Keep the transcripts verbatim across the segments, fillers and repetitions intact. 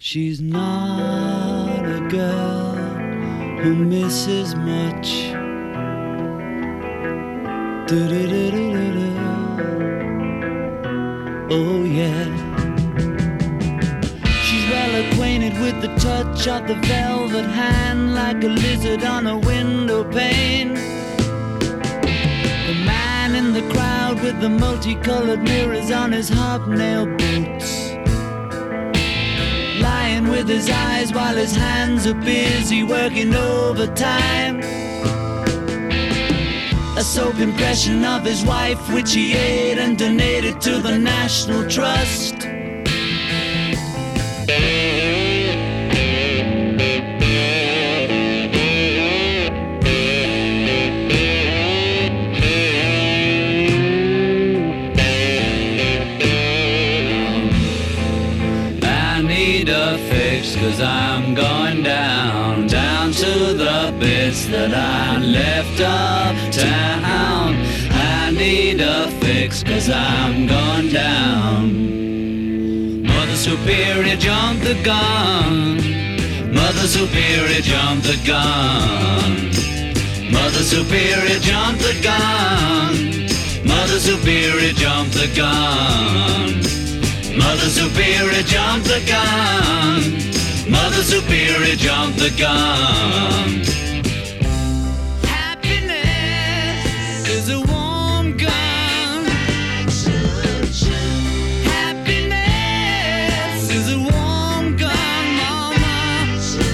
She's not a girl who misses much. Do-do-do-do-do-do. Oh yeah. She's well acquainted with the touch of the velvet hand, like a lizard on a window pane. The man in the crowd with the multicolored mirrors on his hobnail boots, lying with his eyes while his hands are busy working overtime. A soap impression of his wife, which he ate and donated to the National Trust. I need a fix, 'cause I'm going down, down to the bits that I left uptown. I need a fix, 'cause I'm going down. Mother Superior jumped the gun. Mother Superior jumped the gun. Mother Superior jumped the gun. Mother Superior jumped the gun. Mother Superior jumped the gun. Mother Superior jumped the gun. Happiness is a warm gun. Happiness is a warm gun, mama.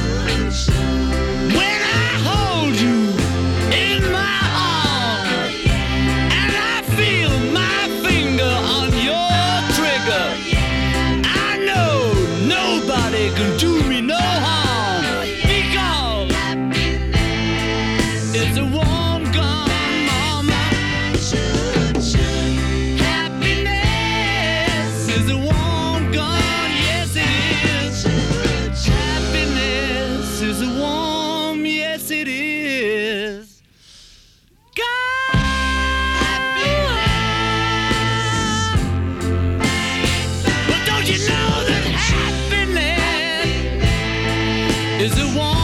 When I hold you in my arms and I feel my finger on your trigger, I know nobody can do me no harm, because it's a warm gun, mama. Happiness is a warm gun, yes it is. Happiness is a warm, yes it is. God. But don't you know that happiness is a warm